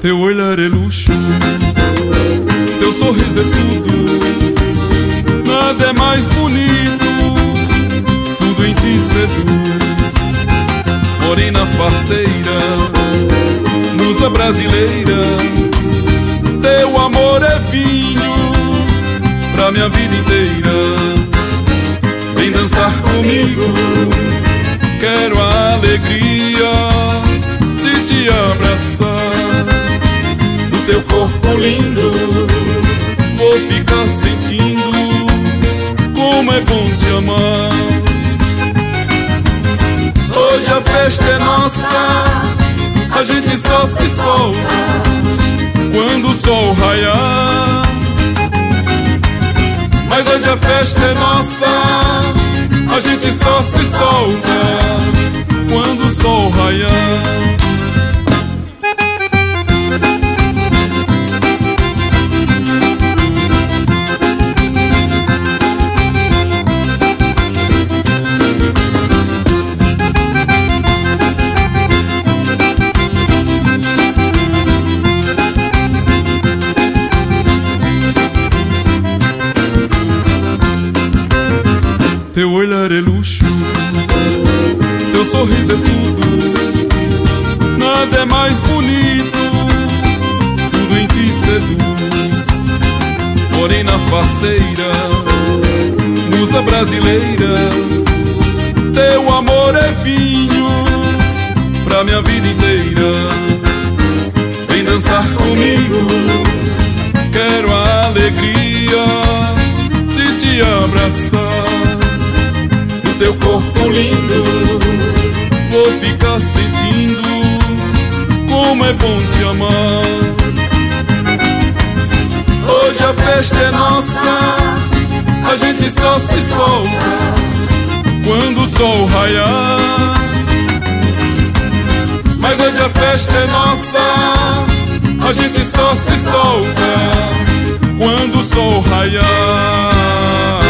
Teu olhar é luxo, teu sorriso é tudo, nada é mais bonito, tudo em ti seduz. Morena faceira, musa brasileira, teu amor é vinho pra minha vida inteira. Vem dançar comigo, quero a alegria de te abraçar. Do teu corpo lindo vou ficar sentindo como é bom te amar. Hoje a festa é nossa, a gente só se solta quando o sol raiar. Mas hoje a festa é nossa, a gente só se solta quando o sol raiar. Teu olhar é luxo, teu sorriso é tudo, nada é mais bonito, tudo em ti seduz. Morena faceira, musa brasileira, teu amor é vinho pra minha vida inteira. Vem dançar comigo, quero a alegria de te abraçar. Teu corpo lindo vou ficar sentindo como é bom te amar. Hoje a festa é nossa, a gente só se solta quando o sol raiar. Mas hoje a festa é nossa, a gente só se solta quando o sol raiar.